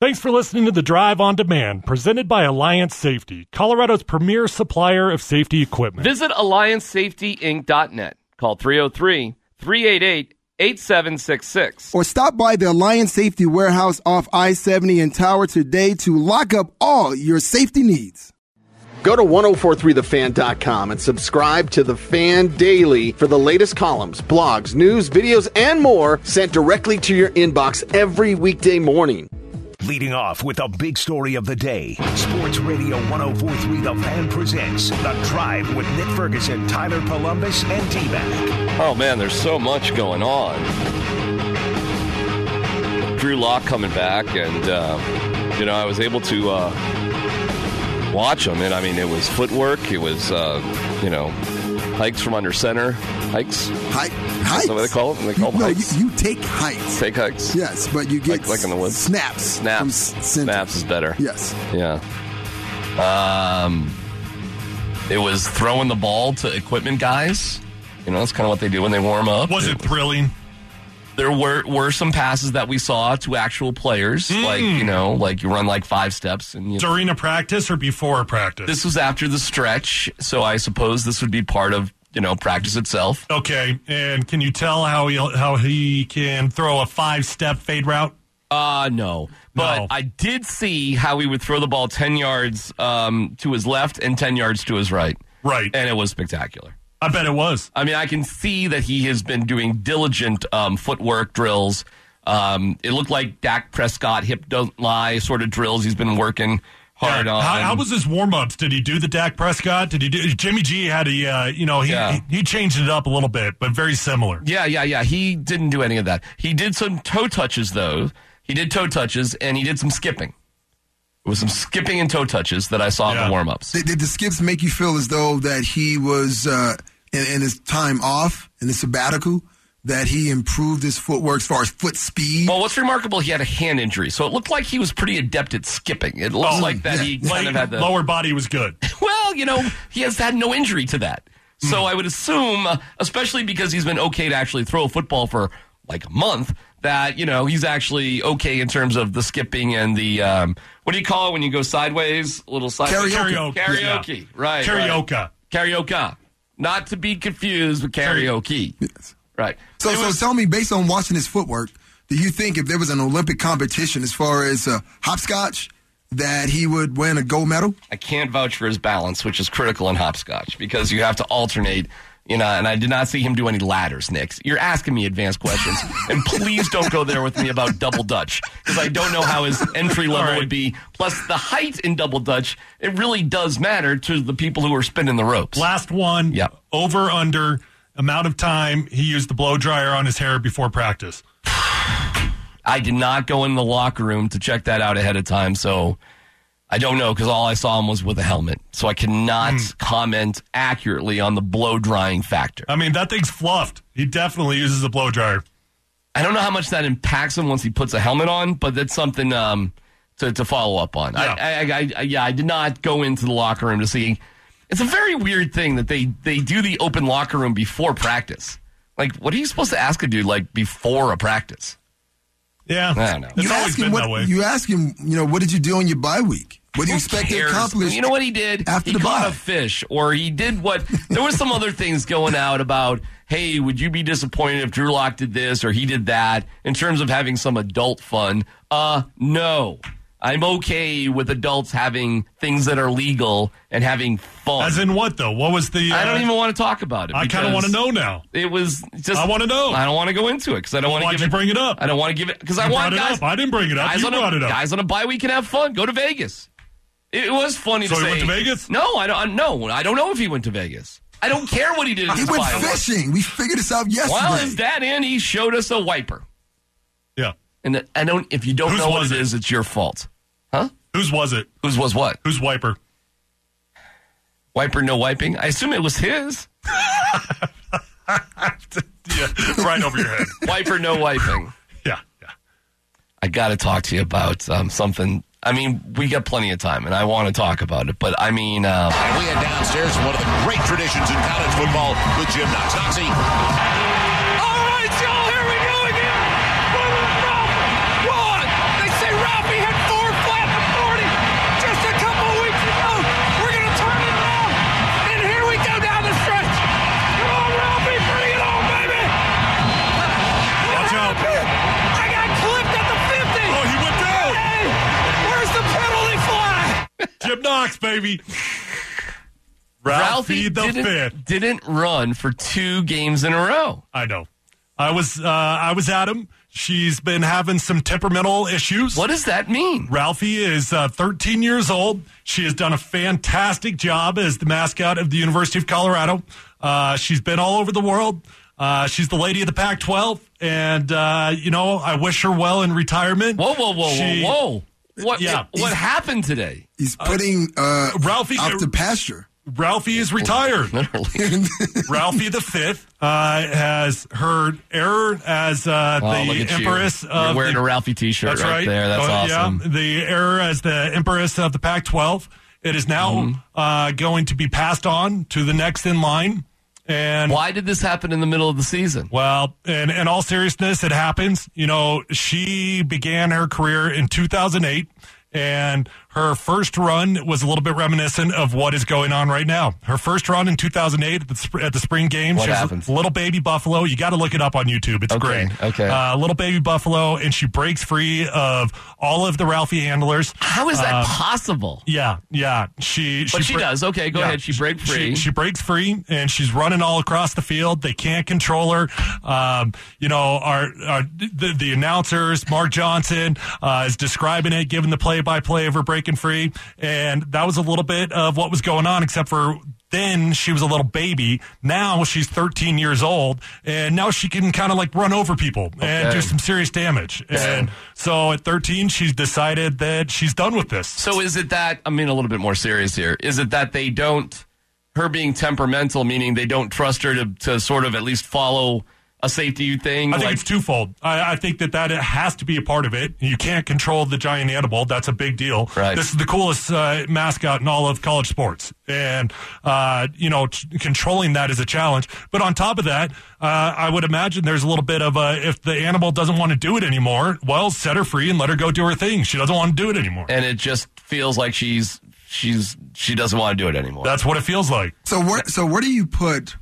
Thanks for listening to The Drive on Demand, presented by Alliance Safety, Colorado's premier supplier of safety equipment. Visit AllianceSafetyInc.net. Call 303-388-8766. Or stop by the Alliance Safety Warehouse off I-70 in Tower today to lock up all your safety needs. Go to 1043thefan.com and subscribe to The Fan Daily for the latest columns, blogs, news, videos, and more sent directly to your inbox every weekday morning. Leading off with the big story of the day, Sports Radio 104.3 The Fan presents The Drive with Nick Ferguson, Tyler Columbus, and T-Mac. Oh, man, there's so much going on. Drew Lock coming back, and, I was able to watch him. And, I mean, it was footwork. It was, hikes from under center. Hikes? Hikes? Is that what they call them? They call them hikes? You take hikes. Take hikes? Yes, but you get like in the woods? Snaps. Snaps is better. Yes. Yeah. It was throwing the ball to equipment guys. That's kind of what they do when they warm up. Was it thrilling? There were some passes that we saw to actual players, like you run like 5 steps. And during a practice or before a practice? This was after the stretch, so I suppose this would be part of practice itself. Okay, and can you tell how he can throw a 5-step fade route? No. But I did see how he would throw the ball 10 yards to his left and 10 yards to his right. Right. And it was spectacular. I bet it was. I mean, I can see that he has been doing diligent footwork drills. It looked like Dak Prescott hip don't lie sort of drills he's been working hard on. How was his warm-ups? Did he do the Dak Prescott? Did he do Jimmy G had he changed it up a little bit, but very similar. Yeah. He didn't do any of that. He did some toe touches, though. He did toe touches, and he did some skipping. It was some skipping and toe touches that I saw in the warm-ups. Did the skips make you feel as though that he was, in his time off, in his sabbatical, that he improved his footwork as far as foot speed? Well, what's remarkable, he had a hand injury, so it looked like he was pretty adept at skipping. It looks like that he kind of had the lower body was good. Well, he has had no injury to that. So I would assume, especially because he's been okay to actually throw a football for like a month, that, he's actually okay in terms of the skipping and the, what do you call it when you go sideways? A little sideways? Karaoke. Yeah. Right. Karaoke. Not to be confused with karaoke. Yes. Right. So tell me, based on watching his footwork, do you think if there was an Olympic competition as far as hopscotch, that he would win a gold medal? I can't vouch for his balance, which is critical in hopscotch, because you have to alternate, and I did not see him do any ladders, Nick. You're asking me advanced questions, and please don't go there with me about double dutch, because I don't know how his entry level would be. Plus, the height in double dutch, it really does matter to the people who are spinning the ropes. Last one, over, under, amount of time he used the blow dryer on his hair before practice. I did not go in the locker room to check that out ahead of time, so I don't know, because all I saw him was with a helmet. So I cannot comment accurately on the blow drying factor. I mean, that thing's fluffed. He definitely uses a blow dryer. I don't know how much that impacts him once he puts a helmet on, but that's something to follow up on. Yeah. I did not go into the locker room to see. It's a very weird thing that they do the open locker room before practice. Like, what are you supposed to ask a dude, like, before a practice? Yeah. I don't know. It's always been that way. You ask him, what did you do on your bye week? What do you expect to accomplish? You know what he did? After he the caught bye? a fish, or he did what? There were some other things going out about, hey, would you be disappointed if Drew Lock did this or he did that in terms of having some adult fun? No. I'm okay with adults having things that are legal and having fun. As in what, though? What was the... I don't even want to talk about it. I kind of want to know now. It was just... I want to know. I don't want to go into it because I don't want to give it... Why'd you bring it up? I don't want to give it... Because I want guys... I didn't bring it up. You brought it up. Guys on a bye week can have fun. Go to Vegas. It was funny to say... So he went to Vegas? No, I don't know if he went to Vegas. I don't care what he did. He went fishing. We figured this out yesterday. While his dad in, he showed us a wiper. Yeah. And if you don't know what it is, it's your fault. Huh? Whose was it? Whose was what? Whose wiper? Wiper, no wiping? I assume it was his. Yeah, right over your head. Wiper, no wiping. Yeah. I got to talk to you about something. I mean, we got plenty of time, and I want to talk about it. But, I mean... And we head downstairs to one of the great traditions in college football with Jim Knox. Knoxy. All right, y'all, here we go again. One. They say Ralphie had 4 box, baby. Ralphie the fifth didn't run for 2 games in a row. I know. I was at him. She's been having some temperamental issues. What does that mean? Ralphie is 13 years old. She has done a fantastic job as the mascot of the University of Colorado. She's been all over the world. She's the lady of the Pac-12. And, I wish her well in retirement. Whoa. What happened today? He's putting Ralphie out to pasture. Ralphie is retired. Ralphie the fifth has her error as the Empress. You're wearing a Ralphie T-shirt right there. That's awesome. Yeah, the error as the Empress of the Pac-12. It is now going to be passed on to the next in line. And why did this happen in the middle of the season? Well, in all seriousness, it happens. She began her career in 2008. And her first run was a little bit reminiscent of what is going on right now. Her first run in 2008 at the spring games. What happens? Little baby buffalo. You got to look it up on YouTube. It's great. Okay. Little baby buffalo, and she breaks free of all of the Ralphie handlers. How is that possible? Yeah. She does. Okay, go ahead. She breaks free. She breaks free, and she's running all across the field. They can't control her. The announcers, Mark Johnson, is describing it, giving the play-by-play of her breaking free, and that was a little bit of what was going on, except for then she was a little baby. Now she's 13 years old, and now she can kind of like run over people and do some serious damage. And so at 13, she's decided that she's done with this. So is it that, a little bit more serious here, is it that they don't, her being temperamental, meaning they don't trust her to sort of at least follow a safety thing? I think it's twofold. I think that has to be a part of it. You can't control the giant animal. That's a big deal. Right. This is the coolest mascot in all of college sports. And, controlling that is a challenge. But on top of that, I would imagine there's a little bit of if the animal doesn't want to do it anymore, well, set her free and let her go do her thing. She doesn't want to do it anymore. And it just feels like she doesn't want to do it anymore. That's what it feels like. So where do you put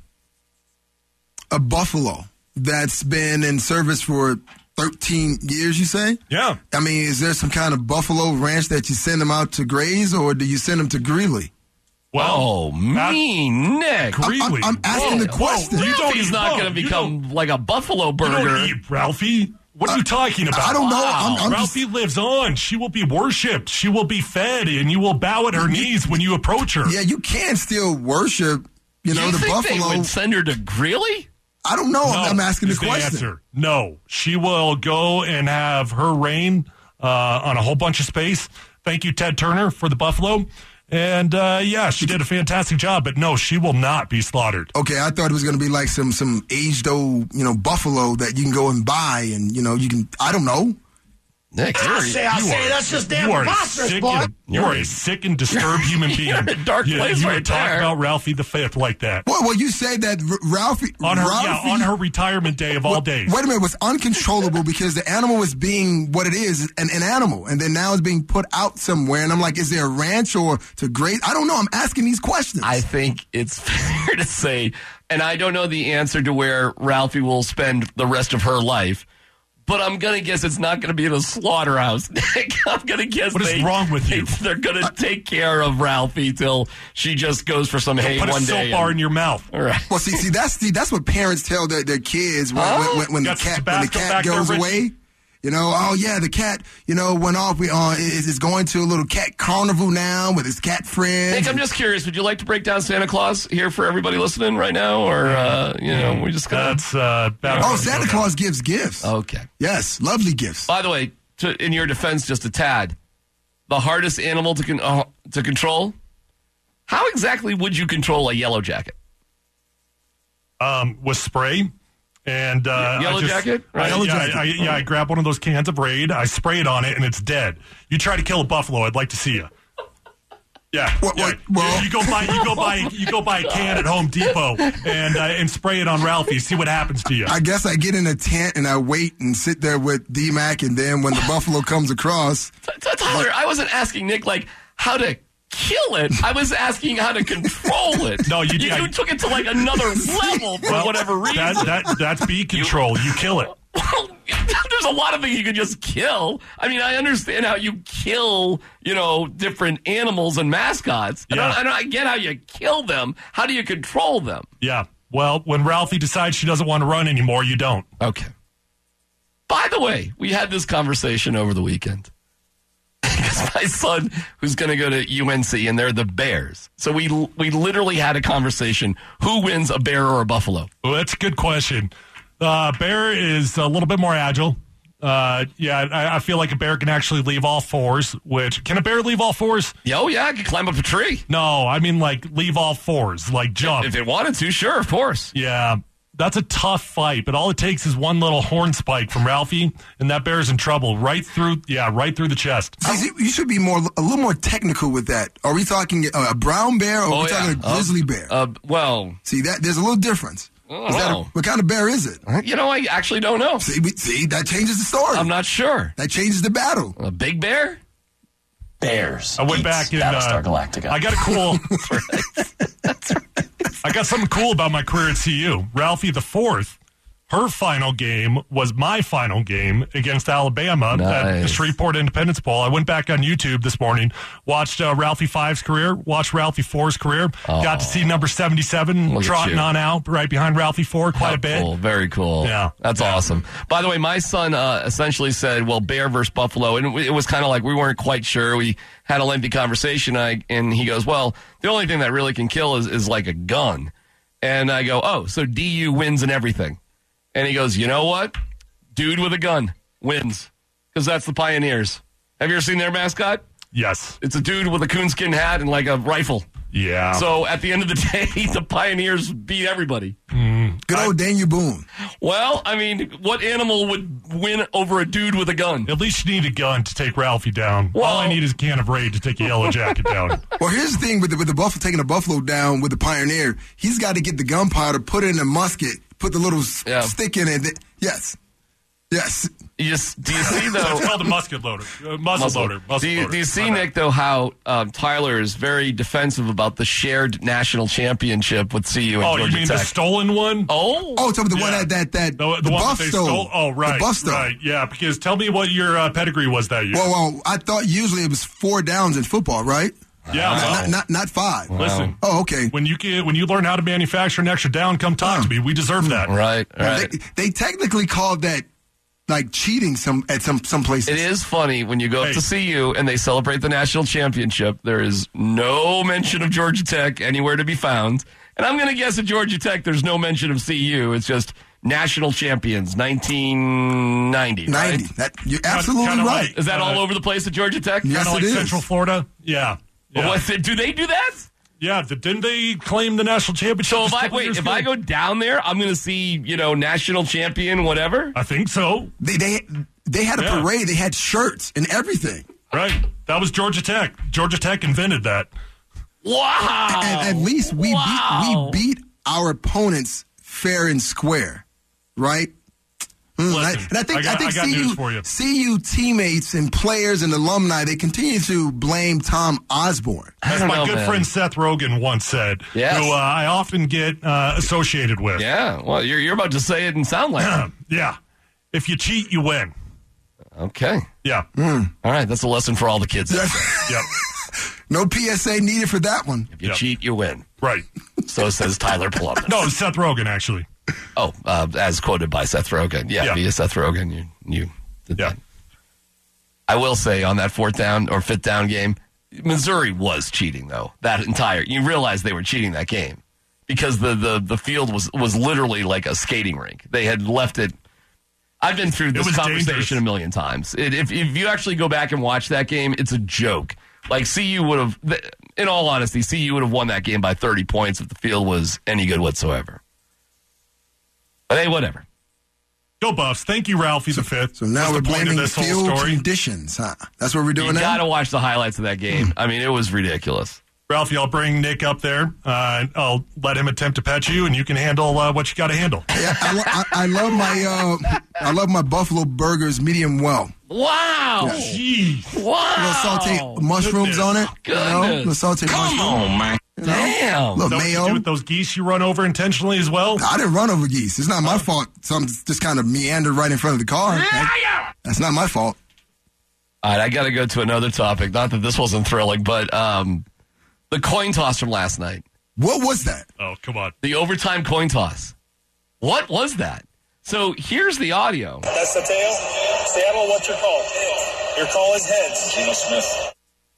a buffalo that's been in service for 13 years, you say? Yeah. Is there some kind of buffalo ranch that you send them out to graze, or do you send them to Greeley? Well, Nick. Greeley. I'm asking the question. Ralphie's not going to become like a buffalo burger. You don't eat Ralphie. What are you talking about? I don't know. I'm Ralphie lives on. She will be worshipped. She will be fed, and you will bow at her knees when you approach her. Yeah, you can still worship, the buffalo. They would send her to Greeley? I don't know. No, I'm asking the is question. Answer. No. She will go and have her reign on a whole bunch of space. Thank you, Ted Turner, for the buffalo. And, she did a fantastic job. But, no, she will not be slaughtered. Okay, I thought it was going to be like some aged old, buffalo that you can go and buy and, you can, I don't know. Nick, that's just damn preposterous, boy. You are a sick and disturbed human being. You're in a dark place right talk there. about Ralphie the Fifth like that. Well, you say that Ralphie on her retirement day of all days. Wait a minute, was uncontrollable because the animal was being what it is, an animal, and then now it's being put out somewhere. And I'm like, is there a ranch or to graze? I don't know. I'm asking these questions. I think it's fair to say, and I don't know the answer to where Ralphie will spend the rest of her life. But I'm going to guess it's not going to be in a slaughterhouse, Nick. I'm going to guess what is wrong with you? They're going to take care of Ralphie till she just goes for some hay one day. Put a soap bar in your mouth. All right. Well, see, that's what parents tell their kids when the cat goes away. The cat, went off. Is going to a little cat carnival now with his cat friends. Nick, I'm just curious. Would you like to break down Santa Claus here for everybody listening right now, or we just gonna? That's Santa Claus gives gifts. Okay. Yes, lovely gifts. By the way, in your defense, just a tad, the hardest animal to control. How exactly would you control a yellow jacket? With spray. And Yellow Jacket? Right. I grab one of those cans of Raid, I spray it on it, and it's dead. You try to kill a buffalo, I'd like to see you. Yeah. Well, you go buy a can at Home Depot and spray it on Ralphie. See what happens to you. I guess I get in a tent and I wait and sit there with D-Mac, and then when the buffalo comes across. Tyler, I wasn't asking Nick how to kill it. I was asking how to control it. No, you took it to another level for whatever reason. That's bee control. You kill it. There's a lot of things you could just kill. I mean, I understand how you kill, different animals and mascots. Yeah. I get how you kill them. How do you control them? Yeah. Well, when Ralphie decides she doesn't want to run anymore, you don't. Okay. By the way, we had this conversation over the weekend. Because my son, who's going to go to UNC, and they're the Bears. So we literally had a conversation. Who wins, a bear or a buffalo? Well, that's a good question. Bear is a little bit more agile. I feel like a bear can actually leave all fours. Can a bear leave all fours? Oh, yeah, I can climb up a tree. No, I mean like leave all fours, like jump. If it wanted to, sure, of course. Yeah, that's a tough fight, but all it takes is one little horn spike from Ralphie, and that bear's in trouble right through the chest. See, you should be a little more technical with that. Are we talking a brown bear or are we talking a grizzly bear? See, there's a little difference. What kind of bear is it? I actually don't know. See, that changes the story. I'm not sure. That changes the battle. A big bear? Bears. I went back in Battlestar Galactica. I got a cool. That's right. I got something cool about my career at CU. Ralphie the Fourth. Her final game was my final game against Alabama at the Shreveport Independence Bowl. I went back on YouTube this morning, watched Ralphie 5's career, watched Ralphie 4's career, got to see number 77 trotting on out right behind Ralphie 4 quite a bit. Cool. Very cool. Yeah. That's awesome. By the way, my son essentially said, well, bear versus buffalo, and it was kind of like we weren't quite sure. We had a lengthy conversation, and he goes, well, the only thing that really can kill is like a gun. And I go, so DU wins in everything. And he goes, you know what? Dude with a gun wins. Because that's the Pioneers. Have you ever seen their mascot? Yes. It's a dude with a coonskin hat and like a rifle. Yeah. So at the end of the day, the Pioneers beat everybody. Good old Daniel Boone. Well, I mean, what animal would win over a dude with a gun? At least you need a gun to take Ralphie down. Well, all I need is a can of Raid to take a Yellow Jacket down. Well, here's the thing with the buffalo, taking the buffalo down with the Pioneer. He's got to get the gunpowder, put it in a musket, put the little stick in it. Yes. Do you see, though? It's called a musket loader. Muzzle loader. Do you see, Nick, though, how Tyler is very defensive about the shared national championship with CU and Georgia Tech? Oh, you mean the stolen one? Oh, talking about the one that the one Buff that they stole. Oh, right. The Buff stole. Right, yeah, because tell me what your pedigree was that year. Well, I thought usually it was 4 downs in football, right? Yeah, not 5. Wow. Listen. Oh, okay. When you learn how to manufacture an extra down, come talk to me. We deserve that. Right. They technically called that like cheating at some places. It is funny when you go up to CU and they celebrate the national championship. There is no mention of Georgia Tech anywhere to be found, and I'm going to guess at Georgia Tech there's no mention of CU. It's just national champions, 1990. 90. Right? You're absolutely right. Is that all over the place at Georgia Tech? Yes, kind of like it is. Central Florida. Yeah. Do they do that? Yeah, didn't they claim the national championship? So if I go down there, I'm going to see, national champion, whatever? I think so. They had a parade. They had shirts and everything. Right. That was Georgia Tech. Georgia Tech invented that. Wow. At least we beat our opponents fair and square, right? Listen, and I think news for you. CU teammates and players and alumni, they continue to blame Tom Osborne. As my good friend Seth Rogen once said, who I often get associated with. Yeah, well, you're about to say it and sound like it. Yeah. If you cheat, you win. Okay. Yeah. All right, that's a lesson for all the kids. Yep. No PSA needed for that one. If you cheat, you win. Right. So says Tyler Polumbus. No, Seth Rogen, actually. Oh, as quoted by Seth Rogen. Yeah, via Seth Rogen, you did that. I will say on that 4th down or 5th down game, Missouri was cheating, though. You realize they were cheating that game because the field was literally like a skating rink. They had left it. I've been through this conversation dangerous. A million times. If you actually go back and watch that game, it's a joke. Like CU would have, in all honesty, CU would have won that game by 30 points if the field was any good whatsoever. But hey, whatever. Go Buffs. Thank you, Ralphie the Fifth. So now we're blaming this field whole story. Conditions, huh? That's what we're doing now? You got to watch the highlights of that game. I mean, it was ridiculous. Ralphie, I'll bring Nick up there. I'll let him attempt to pet you, and you can handle what you got to handle. Yeah, I love my Buffalo Burgers medium well. Wow! Jeez! Wow! Sauteed mushrooms on it. Goodness. Sauteed mushrooms. on, man. You know? Damn. Little So mayo. you do with those geese you run over intentionally as well? I didn't run over geese. It's not my fault. Some just kind of meandered right in front of the car. That's not my fault. All right, I got to go to another topic. Not that this wasn't thrilling, but the coin toss from last night. What was that? Oh, come on. The overtime coin toss. What was that? So here's the audio. That's the tail. Seattle, what's your call? Your call is heads. Geno Smith.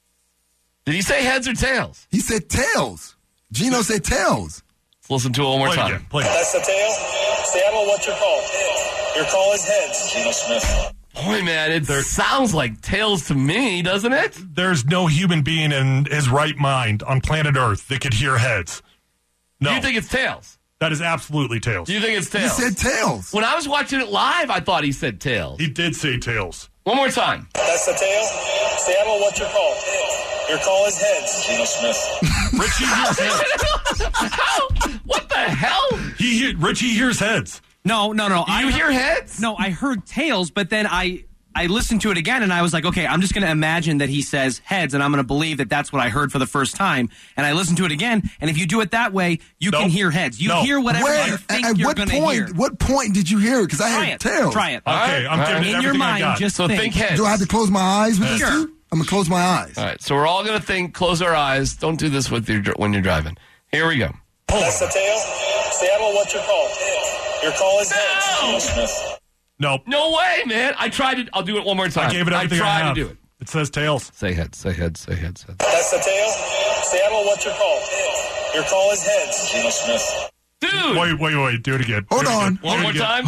Did he say heads or tails? He said tails. Geno said tails. Let's listen to it one more Play time. again. Play That's the tail. Seattle, what's your call? Your call is heads. Geno Smith. Boy, man, it sounds like tails to me, doesn't it? There's no human being in his right mind on planet Earth that could hear heads. No. Do you think it's tails? That is absolutely tails. Do you think it's tails? He said tails. When I was watching it live, I thought he said tails. He did say tails. One more time. That's the tail. Seattle, what's your call? Your call is heads. Geno Smith. Richie hears heads. How? What the hell? Richie hears heads. No. You hear heads? No, I heard tails, but then I listened to it again, and I was like, okay, I'm just going to imagine that he says heads, and I'm going to believe that that's what I heard for the first time. And I listened to it again, and if you do it that way, you can hear heads. You hear whatever you think you're going to hear. What point did you hear it? Because I had tails. Try it. Okay, I'm giving it in your everything I mind. got. Just So think heads. Do I have to close my eyes with this Sure. too? I'm going to close my eyes. All right, so we're all going to close our eyes. Don't do this when you're driving. Here we go. That's the tail. Seattle, what's your call? Your call is heads. Geno Smith. Nope. No way, man. I tried it. I'll do it one more time. I gave it everything I tried have. to do it. It says tails. Say heads, say heads, say heads. That's the tail. Seattle, what's your call? Your call is heads. Geno Smith. Dude! Wait. Do it again. Hold Do it on. again. One more time?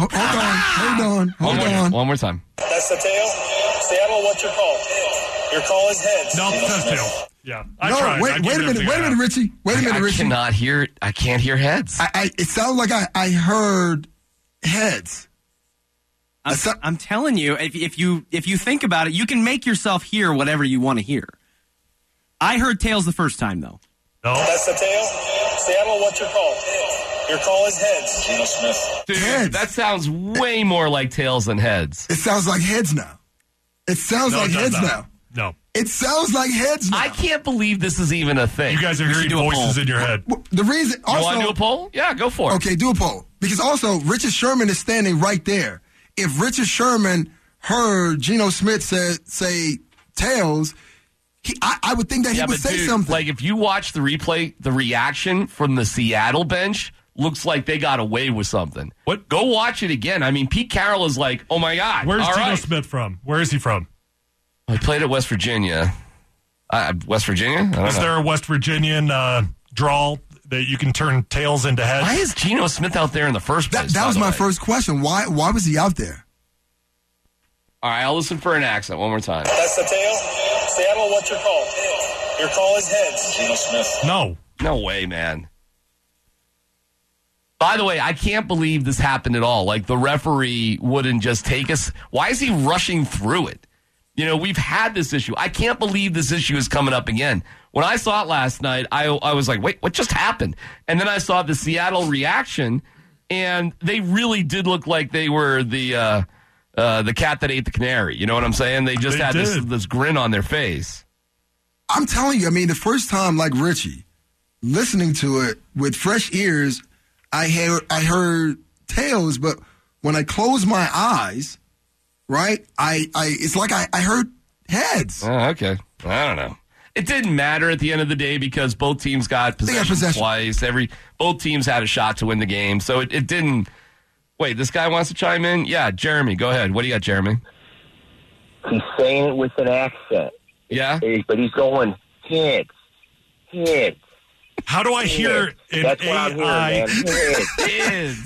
Hold on. One more time. That's the tail. Seattle, what's your call? Your call is heads. No, it Geno says Smith. tails. Yeah. I No, tried. wait a minute, Richie. Wait a minute, Richie. I can't hear heads. It sounds like I heard heads. I'm telling you, if you think about it, you can make yourself hear whatever you want to hear. I heard tails the first time, though. No. That's the tail. Seattle, what's your call? Your call is heads. Geno Smith. Dude, Heads. that sounds way more like tails than heads. It sounds like heads now. It sounds No, like it does heads not. now. No. It sounds like heads now. I can't believe this is even a thing. You guys are hearing do a voices poll. in your head. The reason You also want to do a poll? Yeah, go for it. Okay, do a poll. Because also Richard Sherman is standing right there. If Richard Sherman heard Geno Smith say tails, I would think that he would say something. Like if you watch the replay, the reaction from the Seattle bench looks like they got away with something. What? Go watch it again. I mean, Pete Carroll is like, oh my God. Where's all Geno right. Smith from? Where is he from? I played at West Virginia. West Virginia? I don't Is know. there a West Virginian drawl that you can turn tails into heads? Why is Geno Smith out there in the first place? that by was the my way? first question. Why was he out there? All right, I'll listen for an accent one more time. That's the tail. Seattle, what's your call? Your call is heads. Geno Smith. No. No way, man. By the way, I can't believe this happened at all. Like, the referee wouldn't just take us. Why is he rushing through it? You know, we've had this issue. I can't believe this issue is coming up again. When I saw it last night, I was like, wait, what just happened? And then I saw the Seattle reaction, and they really did look like they were the cat that ate the canary. You know what I'm saying? They just had this grin on their face. I'm telling you, I mean, the first time, like Richie, listening to it with fresh ears, I heard tails, but when I closed my eyes, right, it's like I heard heads. Oh, okay. I don't know. It didn't matter at the end of the day because both teams got possession twice. Both teams had a shot to win the game, so it didn't. Wait, this guy wants to chime in? Yeah, Jeremy, go ahead. What do you got, Jeremy? He's saying it with an accent. Yeah? But he's going, heads. How do I hear an That's what I'm AI? hearing, man.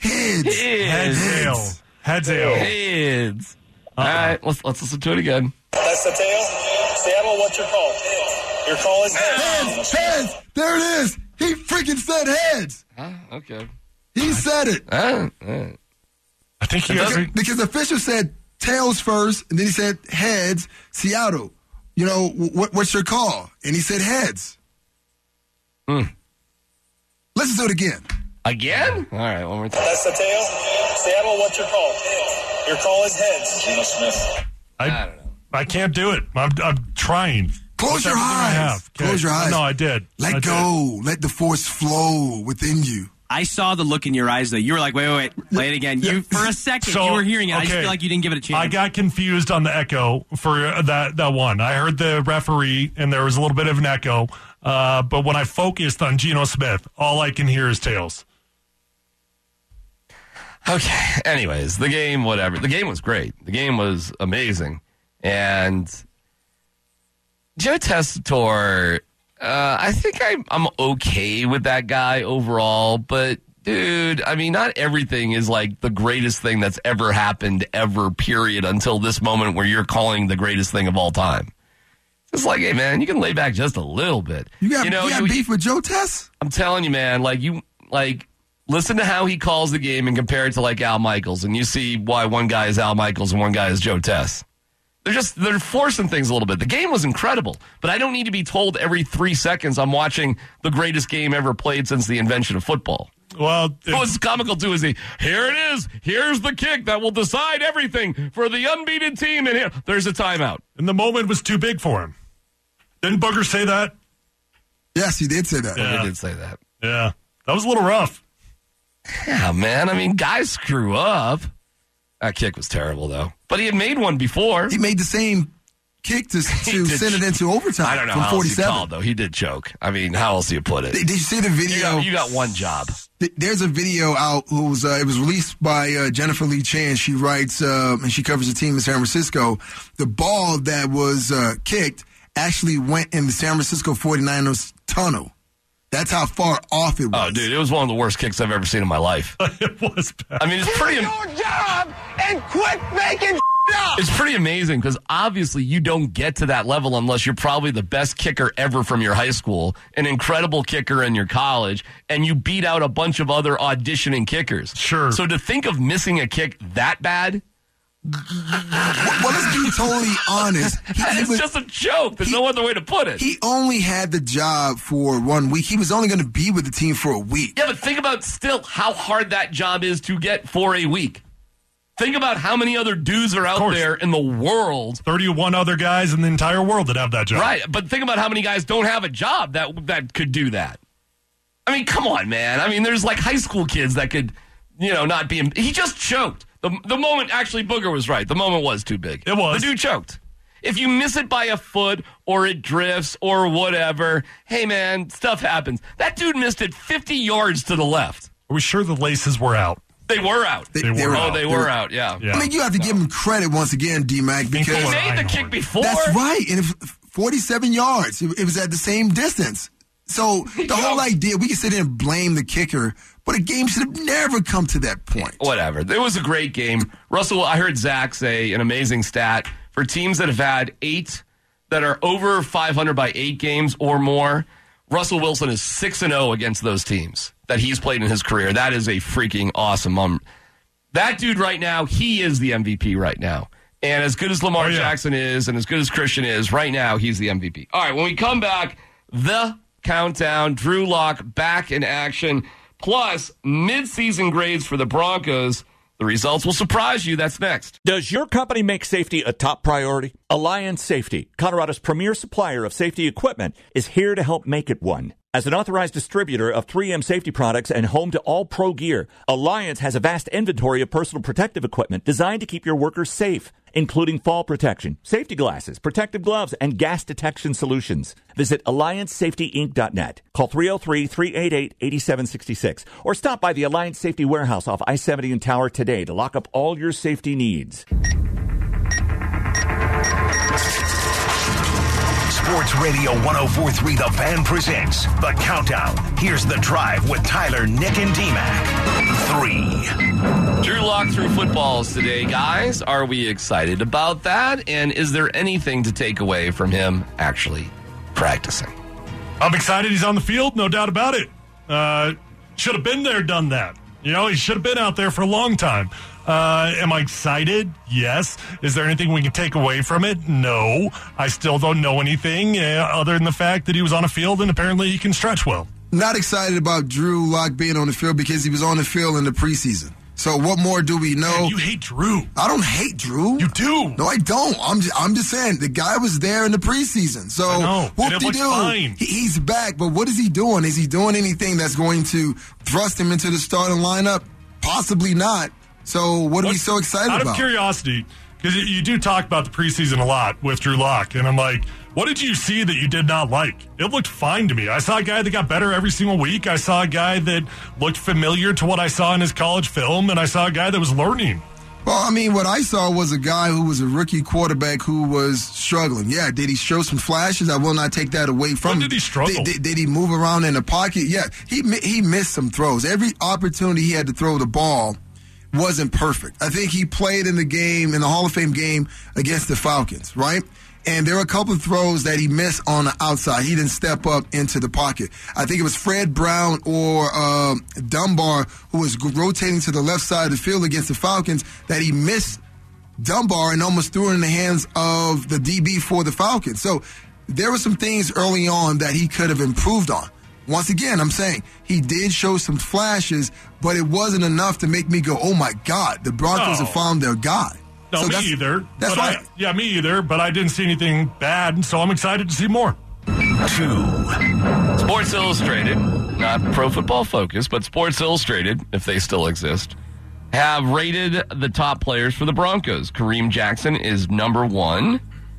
Heads. All right, let's listen to it again. That's the tail. Seattle, what's your call? Your call is heads. Heads. There it is. He freaking said heads. Okay. He said it. I think because the official said tails first, and then he said heads. Seattle, you know what's your call? And he said heads. Listen to it again. Again? All right, one more time. That's the tail. Seattle, what's your call? Your call is heads. Geno Smith. I don't know. I can't do it. I'm trying. Close your eyes. Okay. Close your eyes. No, I did. Let go. Let the force flow within you. I saw the look in your eyes, though. You were like, wait, play it again. You for a second, you were hearing it. I just feel like you didn't give it a chance. I got confused on the echo for that one. I heard the referee, and there was a little bit of an echo. But when I focused on Geno Smith, all I can hear is tails. Okay. Anyways, the game, whatever. The game was great. The game was amazing. And Joe Tessitore, I think I'm okay with that guy overall. But, dude, I mean, not everything is like the greatest thing that's ever happened ever, period, until this moment where you're calling the greatest thing of all time. It's like, hey, man, you can lay back just a little bit. You got beef with Joe Tess? I'm telling you, man, listen to how he calls the game and compare it to like Al Michaels, and you see why one guy is Al Michaels and one guy is Joe Tess. They're forcing things a little bit. The game was incredible, but I don't need to be told every 3 seconds I'm watching the greatest game ever played since the invention of football. Well, what's comical too is here it is. Here's the kick that will decide everything for the unbeaten team, and there's a timeout. And the moment was too big for him. Didn't Booger say that? Yes, he did say that. Yeah. He did say that. Yeah, that was a little rough. Yeah, man. I mean, guys screw up. That kick was terrible, though. But he had made one before. He made the same kick to send it into overtime. I don't know from how 47. else he called, though. He did choke. I mean, how else do you put it? Did you see the video? You got one job. There's a video out. It was released by Jennifer Lee Chan. She writes and she covers the team in San Francisco. The ball that was kicked actually went in the San Francisco 49ers tunnel. That's how far off it was. Oh, dude, it was one of the worst kicks I've ever seen in my life. It was bad. I mean, it's pretty... Do your job and quit making up! It's pretty amazing because obviously you don't get to that level unless you're probably the best kicker ever from your high school, an incredible kicker in your college, and you beat out a bunch of other auditioning kickers. Sure. So to think of missing a kick that bad... Well, let's be totally honest. It's just a joke. There's no other way to put it. He only had the job for 1 week. He was only going to be with the team for a week. Yeah, but think about still how hard that job is to get for a week. Think about how many other dudes are out there in the world. 31 other guys in the entire world that have that job. Right, but think about how many guys don't have a job that could do that. I mean, come on, man. I mean, there's like high school kids that could, not be... He just choked. The moment, actually, Booger was right. The moment was too big. It was. The dude choked. If you miss it by a foot or it drifts or whatever, hey, man, stuff happens. That dude missed it 50 yards to the left. Are we sure the laces were out? They were out. They were out. They were out, yeah. I mean, you have to give him credit once again, D-Mac, because... He made the kick before. That's right. And 47 yards. It was at the same distance. So the whole idea, we can sit there and blame the kicker, but a game should have never come to that point. Whatever. It was a great game. Russell, I heard Zach say an amazing stat. For teams that have had 8 that are over 500 by 8 games or more, Russell Wilson is 6-0 against those teams that he's played in his career. That is a freaking awesome. That dude right now, he is the MVP right now. And as good as Lamar Jackson is and as good as Christian is, right now, he's the MVP. All right, when we come back, the countdown, Drew Lock back in action, plus mid-season grades for the Broncos. The results will surprise you. That's next. Does your company make safety a top priority? Alliance Safety, Colorado's premier supplier of safety equipment, is here to help make it one. As an authorized distributor of 3M safety products and home to all pro gear, Alliance has a vast inventory of personal protective equipment designed to keep your workers safe, including fall protection, safety glasses, protective gloves, and gas detection solutions. Visit AllianceSafetyInc.net. Call 303-388-8766 or stop by the Alliance Safety Warehouse off I-70 in Tower today to lock up all your safety needs. Sports Radio 104.3 The Fan presents The Countdown. Here's The Drive with Tyler, Nick, and D-Mac. 3. Drew Lock through footballs today, guys. Are we excited about that? And is there anything to take away from him actually practicing? I'm excited he's on the field, no doubt about it. Should have been there, done that. He should have been out there for a long time. Am I excited? Yes. Is there anything we can take away from it? No. I still don't know anything other than the fact that he was on a field and apparently he can stretch well. Not excited about Drew Lock being on the field because he was on the field in the preseason. So what more do we know? Man, you hate Drew. I don't hate Drew. You do. No, I don't. I'm just saying the guy was there in the preseason. So whoop-de-doo. He's back, but what is he doing? Is he doing anything that's going to thrust him into the starting lineup? Possibly not. So what are we so excited about? Out of curiosity, because you do talk about the preseason a lot with Drew Lock, and I'm like, what did you see that you did not like? It looked fine to me. I saw a guy that got better every single week. I saw a guy that looked familiar to what I saw in his college film, and I saw a guy that was learning. Well, I mean, what I saw was a guy who was a rookie quarterback who was struggling. Yeah, did he show some flashes? I will not take that away from him. When did he struggle? Did he move around in the pocket? Yeah, he missed some throws. Every opportunity he had to throw the ball wasn't perfect. I think he played in the Hall of Fame game against the Falcons, right? And there were a couple of throws that he missed on the outside. He didn't step up into the pocket. I think it was Fred Brown or Dunbar who was rotating to the left side of the field against the Falcons that he missed Dunbar and almost threw it in the hands of the DB for the Falcons. So there were some things early on that he could have improved on. Once again, I'm saying he did show some flashes, but it wasn't enough to make me go, oh, my God, the Broncos have found their guy. No, so me either. That's right. Me either, but I didn't see anything bad, so I'm excited to see more. 2. Sports Illustrated, not Pro Football Focus, but Sports Illustrated, if they still exist, have rated the top players for the Broncos. Kareem Jackson is number 1,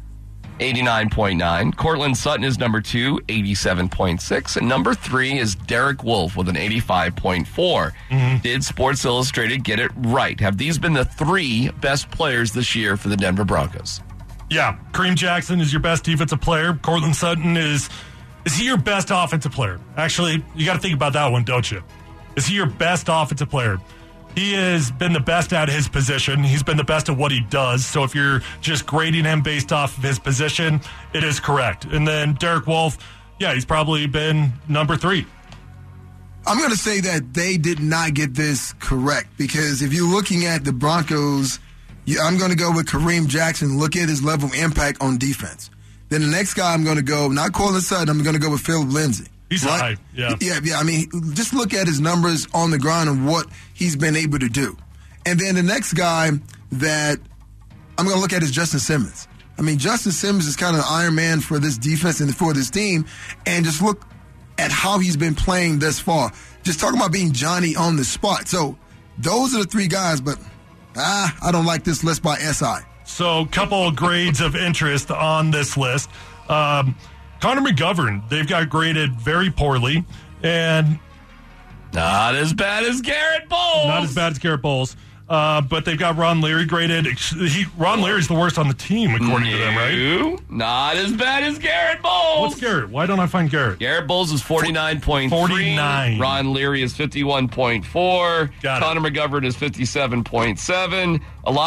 89.9. Cortland Sutton is number 2, 87.6. And number 3 is Derek Wolfe with an 85.4. Mm-hmm. Did Sports Illustrated get it right? Have these been the 3 best players this year for the Denver Broncos? Yeah. Kareem Jackson is your best defensive player. Cortland Sutton is he your best offensive player? Actually, you got to think about that one, don't you? Is he your best offensive player? He has been the best at his position. He's been the best at what he does. So if you're just grading him based off of his position, it is correct. And then Derek Wolfe, yeah, he's probably been number 3. I'm going to say that they did not get this correct because if you're looking at the Broncos, I'm going to go with Kareem Jackson. Look at his level of impact on defense. Then the next guy I'm going to go, not Cortland Sutton, I'm going to go with Philip Lindsay. He's high, yeah. Yeah. I mean, just look at his numbers on the ground and what he's been able to do. And then the next guy that I'm going to look at is Justin Simmons. I mean, Justin Simmons is kind of the Iron Man for this defense and for this team. And just look at how he's been playing thus far. Just talking about being Johnny on the spot. So those are the 3 guys, but I don't like this list by SI. So a couple of grades of interest on this list. Connor McGovern, they've got graded very poorly, and not as bad as Garrett Bowles. But they've got Ron Leary graded. Ron Leary's the worst on the team, according to them, right? Not as bad as Garrett Bowles. What's Garrett? Why don't I find Garrett? Garrett Bowles is 49.3. 49. Ron Leary is 51.4. Connor McGovern is 57.7.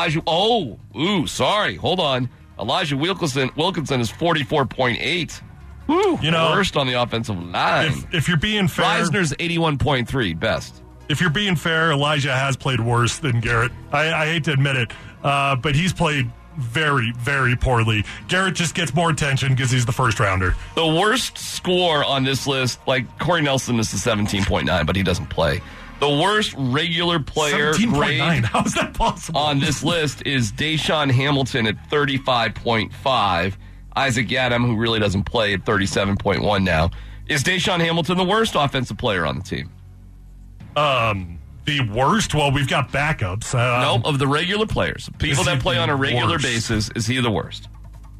Hold on. Elijah Wilkinson is 44.8. Worst on the offensive line. If you're being fair, Reisner's 81.3, best. If you're being fair, Elijah has played worse than Garrett. I hate to admit it, but he's played very, very poorly. Garrett just gets more attention because he's the first rounder. The worst score on this list, like Corey Nelson is the 17.9, but he doesn't play. The worst regular player grade How is that possible? on this list is Deshaun Hamilton at 35.5. Isaac Yiadom, who really doesn't play, at 37.1 now. Is Deshaun Hamilton the worst offensive player on the team? The worst? Well, we've got backups. No, of the regular players. People that play on a regular basis, is he the worst?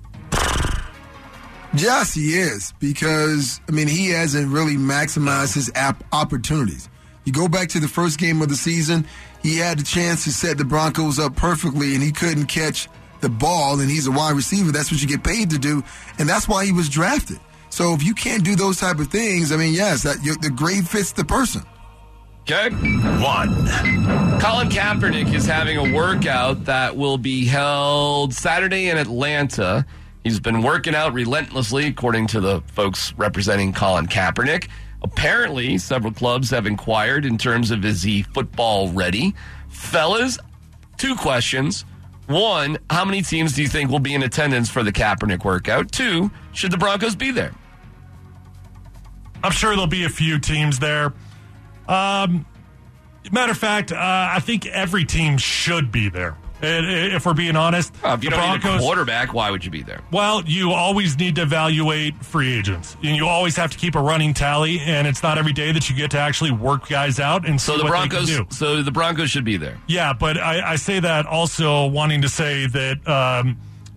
Yes, he is. Because, I mean, he hasn't really maximized his opportunities. You go back to the first game of the season, he had the chance to set the Broncos up perfectly, and he couldn't catch the ball, and he's a wide receiver. That's what you get paid to do, and that's why he was drafted. So if you can't do those type of things, I mean, yes, the grade fits the person. Okay. 1. Colin Kaepernick is having a workout that will be held Saturday in Atlanta. He's been working out relentlessly, according to the folks representing Colin Kaepernick. Apparently, several clubs have inquired in terms of is he football ready. Fellas, 2 questions. 1, how many teams do you think will be in attendance for the Kaepernick workout? 2, should the Broncos be there? I'm sure there'll be a few teams there. Matter of fact, I think every team should be there. If we're being honest, if you don't need a quarterback, why would you be there? Well, you always need to evaluate free agents, and you always have to keep a running tally. And it's not every day that you get to actually work guys out and see what they can do. So the Broncos should be there. Yeah, but I say that also wanting to say that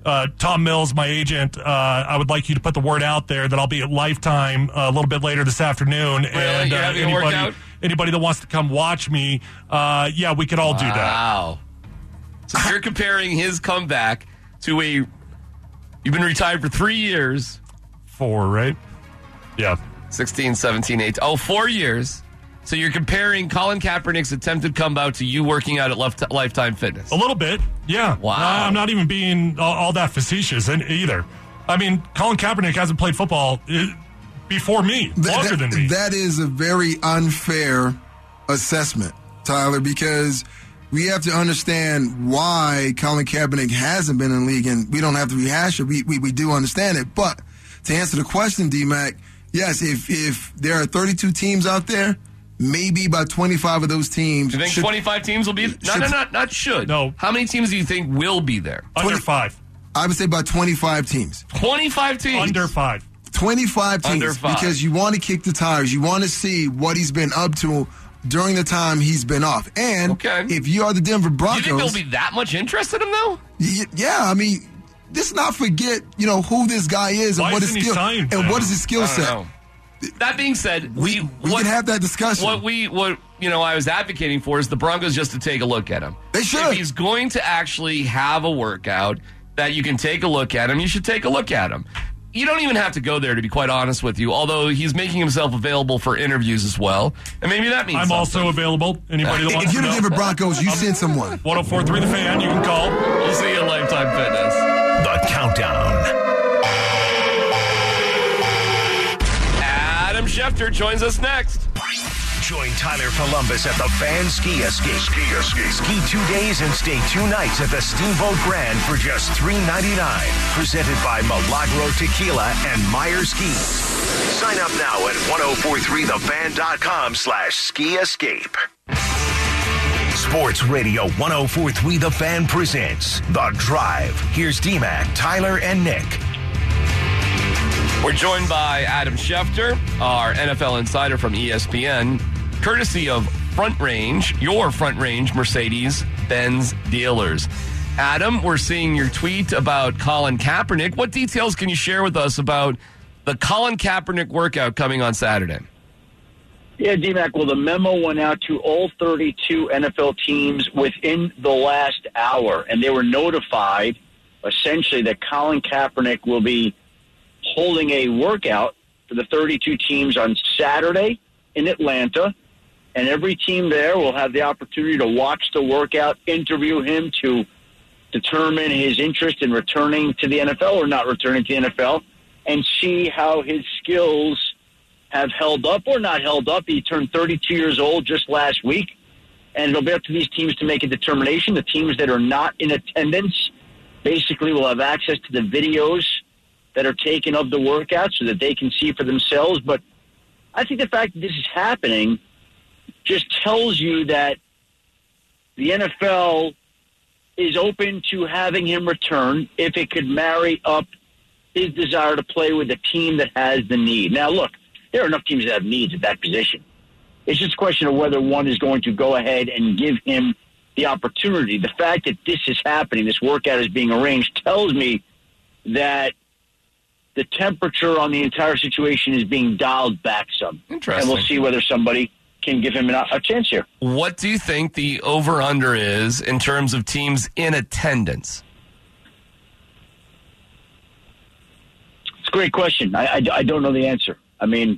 Tom Mills, my agent, I would like you to put the word out there that I'll be at Lifetime a little bit later this afternoon. Really? And You're having a workout? Anybody that wants to come watch me, yeah, we could all do that. Wow. So you're comparing his comeback to you've been retired for 3 years. 4, right? Yeah. 16, 17, 18. 4 years. So you're comparing Colin Kaepernick's attempted comeback to you working out at Lifetime Fitness. A little bit, yeah. Wow. I'm not even being all that facetious either. I mean, Colin Kaepernick hasn't played football before me, longer than me. That is a very unfair assessment, Tyler, because we have to understand why Colin Kaepernick hasn't been in the league, and we don't have to rehash it. We do understand it. But to answer the question, D-Mac, yes, if there are 32 teams out there, maybe about 25 of those teams. Do you think 25 teams will be? Not should. No. How many teams do you think will be there? Under 5. I would say about 25 teams. 25 teams? Under 5. 25 teams. Under 5. Because you want to kick the tires. You want to see what he's been up to during the time he's been off. And if you are the Denver Broncos... Do you think there'll be that much interest in him, though? Yeah, I mean, let's not forget, who this guy is and what his skill what is his skill set. That being said, we can have that discussion. What I was advocating for is the Broncos just to take a look at him. They should. If he's going to actually have a workout that you can take a look at him, you should take a look at him. You don't even have to go there, to be quite honest with you, although he's making himself available for interviews as well. And maybe that means I'm also available. Anybody that wants if to know. If you're the Denver Broncos, you send someone. 104.3 The Fan, you can call. We'll see you at Lifetime Fitness. The Countdown. Adam Schefter joins us next. Join Tyler Columbus at the Fan Ski Escape. Ski 2 days and stay 2 nights at the Steamboat Grand for just $3.99. Presented by Milagro Tequila and Meyer Skis. Sign up now at 1043thefan.com/ski escape. Sports Radio 1043 The Fan presents The Drive. Here's D-Mac, Tyler, and Nick. We're joined by Adam Schefter, our NFL insider from ESPN, courtesy of Front Range, your Front Range Mercedes-Benz dealers. Adam, we're seeing your tweet about Colin Kaepernick. What details can you share with us about the Colin Kaepernick workout coming on Saturday? Yeah, D-Mac, well, the memo went out to all 32 NFL teams within the last hour, and they were notified, essentially, that Colin Kaepernick will be holding a workout for the 32 teams on Saturday in Atlanta, and every team there will have the opportunity to watch the workout, interview him to determine his interest in returning to the NFL or not returning to the NFL, and see how his skills have held up or not held up. He turned 32 years old just last week, and it'll be up to these teams to make a determination. The teams that are not in attendance basically will have access to the videos that are taken of the workout so that they can see for themselves. But I think the fact that this is happening just tells you that the NFL is open to having him return if it could marry up his desire to play with a team that has the need. Now, look, there are enough teams that have needs at that position. It's just a question of whether one is going to go ahead and give him the opportunity. The fact that this is happening, this workout is being arranged, tells me that the temperature on the entire situation is being dialed back some. Interesting. And we'll see whether somebody can give him a chance here. What do you think the over-under is in terms of teams in attendance? It's a great question. I don't know the answer. I mean,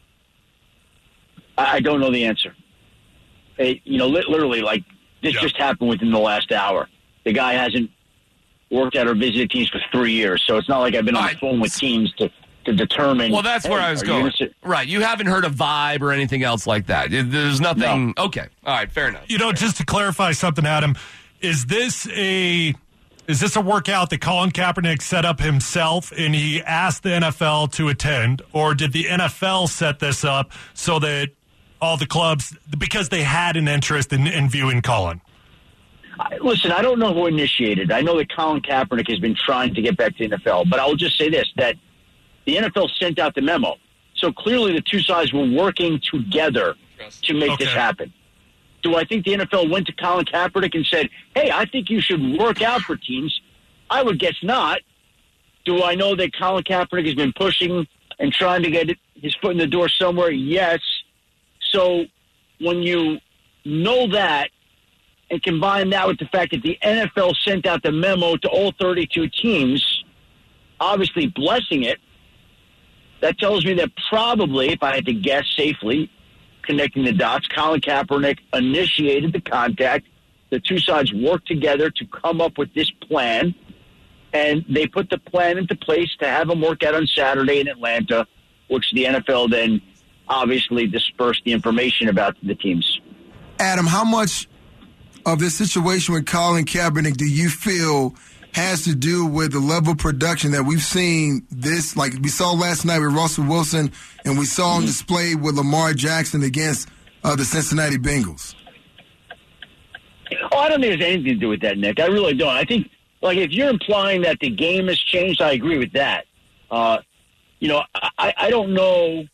I don't know the answer. Literally, like, this just happened within the last hour. The guy hasn't worked out or visited teams for 3 years, so it's not like I've been on the phone with teams to determine. Well, that's where I was going. Right. You haven't heard a vibe or anything else like that. There's nothing. No. Okay. All right. Fair enough. Just to clarify something, Adam, is this a workout that Colin Kaepernick set up himself and he asked the NFL to attend, or did the NFL set this up so that all the clubs because they had an interest in viewing Colin? Listen, I don't know who initiated. I know that Colin Kaepernick has been trying to get back to the NFL, but I will just say this, that the NFL sent out the memo. So clearly the two sides were working together to make this happen. Do I think the NFL went to Colin Kaepernick and said, hey, I think you should work out for teams? I would guess not. Do I know that Colin Kaepernick has been pushing and trying to get his foot in the door somewhere? Yes. So when you know that and combine that with the fact that the NFL sent out the memo to all 32 teams, obviously blessing it, that tells me that probably, if I had to guess safely, connecting the dots, Colin Kaepernick initiated the contact. The two sides worked together to come up with this plan, and they put the plan into place to have him work out on Saturday in Atlanta, which the NFL then obviously dispersed the information about to the teams. Adam, how much of this situation with Colin Kaepernick do you feel has to do with the level of production that we've seen this, like we saw last night with Russell Wilson, and we saw on display with Lamar Jackson against the Cincinnati Bengals? Oh, I don't think it has anything to do with that, Nick. I really don't. I think, like, if you're implying that the game has changed, I agree with that. I don't know.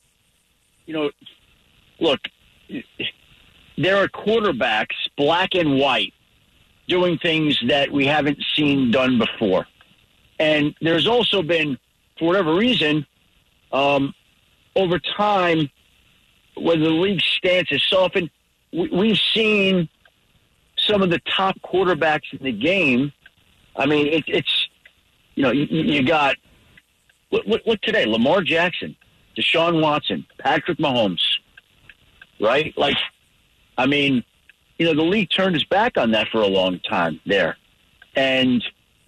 Look, there are quarterbacks, black and white, doing things that we haven't seen done before. And there's also been, for whatever reason, over time, whether the league's stance has softened, we've seen some of the top quarterbacks in the game. I mean, you got, look today, Lamar Jackson, Deshaun Watson, Patrick Mahomes, right? Like, I mean, the league turned its back on that for a long time there. And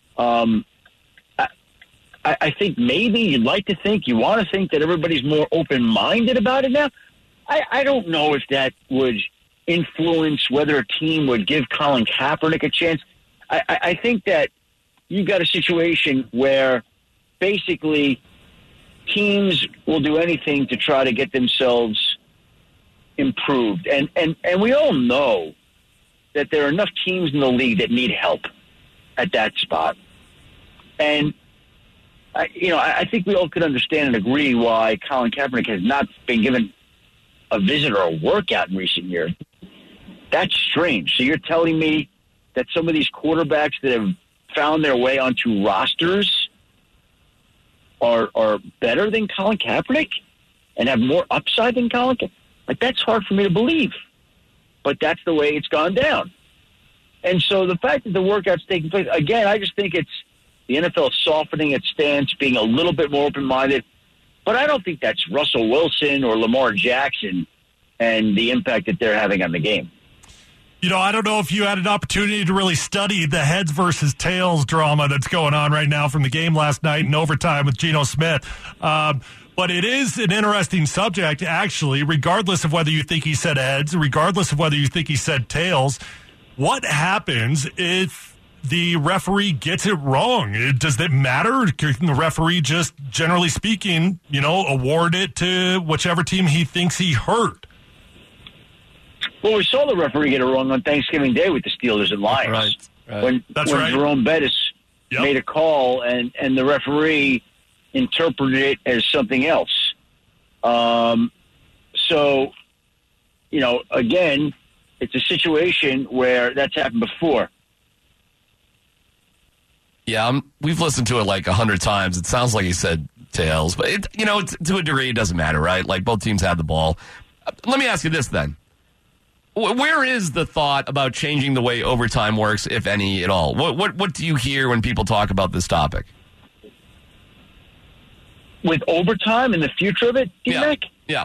I think maybe you want to think that everybody's more open-minded about it now. I don't know if that would influence whether a team would give Colin Kaepernick a chance. I think that you've got a situation where basically teams will do anything to try to get themselves improved. And we all know that there are enough teams in the league that need help at that spot. And, I think we all could understand and agree why Colin Kaepernick has not been given a visit or a workout in recent years. That's strange. So you're telling me that some of these quarterbacks that have found their way onto rosters are better than Colin Kaepernick and have more upside than Colin Kaepernick? Like, that's hard for me to believe. But that's the way it's gone down. And so the fact that the workout's taking place, again, I just think it's the NFL softening its stance, being a little bit more open-minded. But I don't think that's Russell Wilson or Lamar Jackson and the impact that they're having on the game. I don't know if you had an opportunity to really study the heads versus tails drama that's going on right now from the game last night in overtime with Geno Smith. But it is an interesting subject, actually, regardless of whether you think he said heads, regardless of whether you think he said tails. What happens if the referee gets it wrong? Does it matter? Can the referee just, generally speaking, award it to whichever team he thinks he hurt? Well, we saw the referee get it wrong on Thanksgiving Day with the Steelers and Lions. Right. When Jerome Bettis made a call and the referee interpreted it as something else. So, again, it's a situation where that's happened before. Yeah, we've listened to it like 100 times. It sounds like he said tails, but to a degree, it doesn't matter, right? Like, both teams had the ball. Let me ask you this then. Where is the thought about changing the way overtime works, if any at all? What do you hear when people talk about this topic? With overtime and the future of it, D-Mac? Yeah.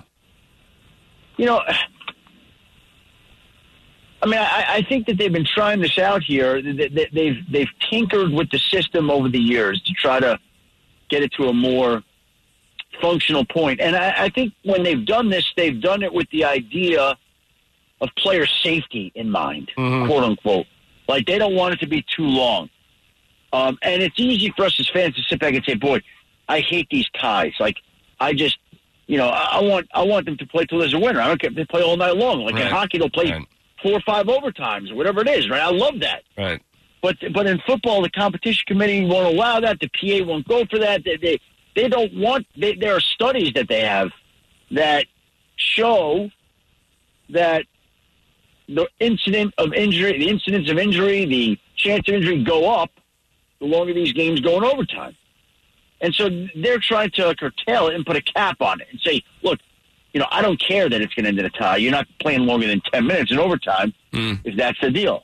I think that they've been trying this out here. They've tinkered with the system over the years to try to get it to a more functional point. And I think when they've done this, they've done it with the idea of player safety in mind, quote unquote. Like, they don't want it to be too long. And it's easy for us as fans to sit back and say, boy, I hate these ties. Like, I I want them to play till there's a winner. I don't care if they play all night long. Like in hockey, they'll play 4 or 5 overtimes, or whatever it is, right? I love that. Right. But in football, the competition committee won't allow that. The PA won't go for that. They don't want. There are studies that they have that show that the incidence of injury, the chance of injury go up the longer these games go in overtime. And so they're trying to curtail it and put a cap on it and say, look, I don't care that it's going to end in a tie. You're not playing longer than 10 minutes in overtime if that's the deal.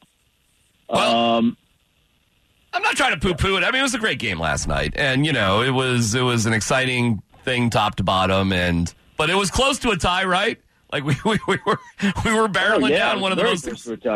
Well, I'm not trying to poo-poo it. I mean, it was a great game last night. And, it was an exciting thing top to bottom. But it was close to a tie, right? Like we were barreling down one of the most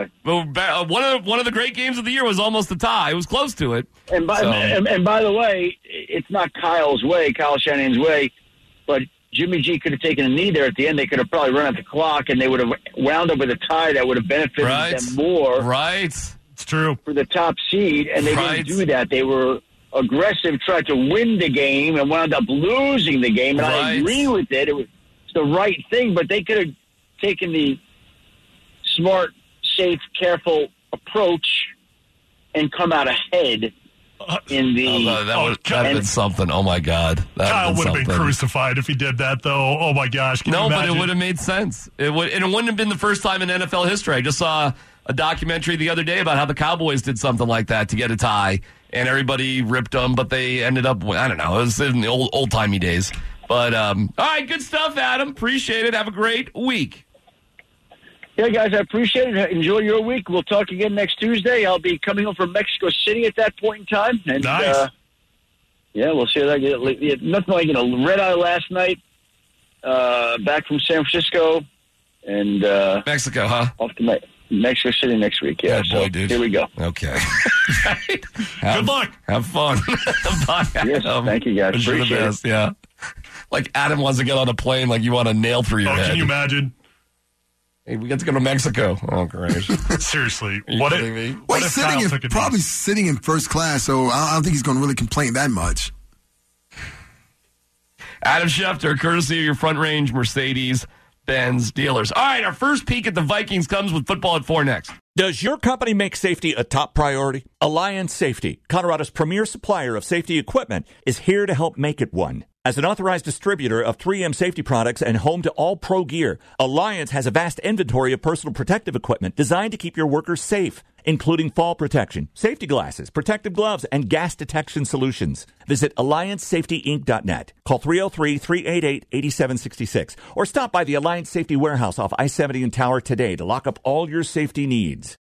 one of the great games of the year was almost a tie. It was close to it. And by the way, it's not Kyle Shanahan's way, but Jimmy G could have taken a knee there at the end. They could have probably run out the clock, and they would have wound up with a tie that would have benefited them more. Right, it's true for the top seed, and they didn't do that. They were aggressive, tried to win the game, and wound up losing the game. And I agree with it. It was the right thing, but they could have taken the smart, safe, careful approach and come out ahead in the... that would have been something. Oh, my God. Kyle would have been crucified if he did that, though. Oh, my gosh. Can you imagine? But it would have made sense. And it wouldn't have been the first time in NFL history. I just saw a documentary the other day about how the Cowboys did something like that to get a tie, and everybody ripped them, but they ended up... I don't know. It was in the old-timey days. But, all right, good stuff, Adam. Appreciate it. Have a great week. Yeah, guys, I appreciate it. Enjoy your week. We'll talk again next Tuesday. I'll be coming home from Mexico City at that point in time. And, nice. We'll see how that gets. Nothing like red-eye last night, back from San Francisco. And Mexico, huh? Off to Mexico City next week. Yeah, boy, dude. Here we go. Okay. Good luck. Have fun. Bye, Adam. Yes, thank you, guys. Appreciate it. Yeah. Like Adam wants to get on a plane like you want a nail through your head. Can you imagine? Hey, we get to go to Mexico. Oh, great. Seriously. What if probably sitting in first class, so I don't think he's going to really complain that much. Adam Schefter, courtesy of your Front Range Mercedes-Benz dealers. All right, our first peek at the Vikings comes with Football at 4 next. Does your company make safety a top priority? Alliance Safety, Colorado's premier supplier of safety equipment, is here to help make it one. As an authorized distributor of 3M safety products and home to all pro gear, Alliance has a vast inventory of personal protective equipment designed to keep your workers safe, including fall protection, safety glasses, protective gloves, and gas detection solutions. Visit AllianceSafetyInc.net. Call 303-388-8766 or stop by the Alliance Safety Warehouse off I-70 and Tower today to lock up all your safety needs.